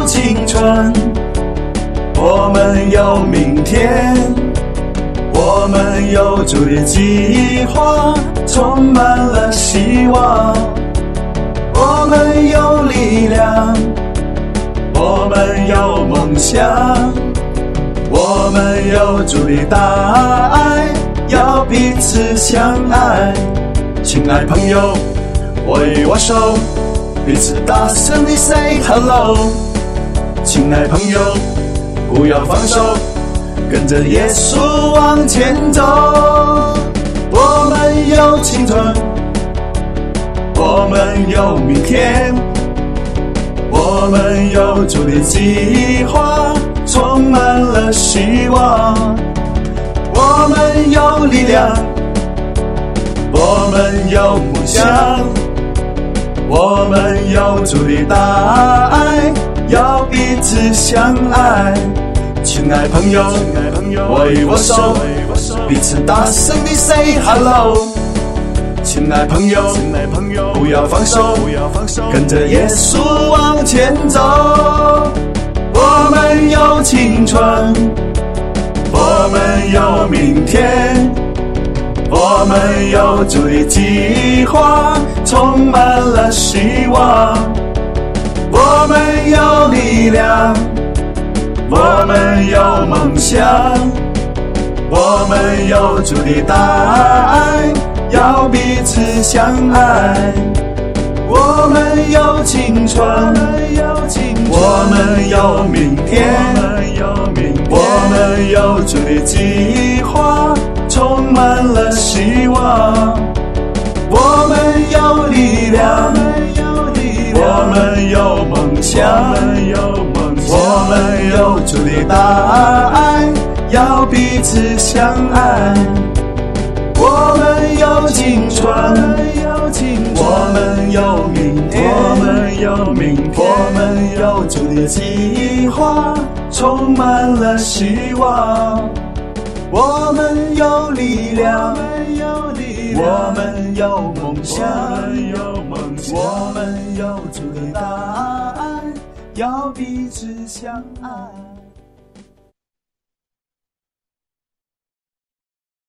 青春，我们有明天，我们有主的计划，充满了希望。我们有力量，我们有梦想，我们有主的大爱，要彼此相爱。亲爱朋友，挥我手，彼此大声地 say hello。亲爱朋友，不要放手，跟着耶稣往前走。我们有青春，我们有明天，我们有主的计划，充满了希望。我们有力量，我们有梦想，我们有主的大爱，要彼此相爱。亲爱朋友，挥我手，彼此大声地 say hello。亲爱朋友，不要放手，跟着耶稣往前走。我们有青春，我们有明天，我们有主的计划，充满了希望。我们有力量，我们有梦想，我们有主的大爱，要彼此相爱。我们有青春，我们有明天，我们有主的计划，充满了希望。我们有力量，我们有梦想，我们有主的大爱，要彼此相爱。我们有青春，我们有明天，我们有主的计划，充满了希望。我们有力量，我们有梦想，我们有主的大爱，要彼此相爱。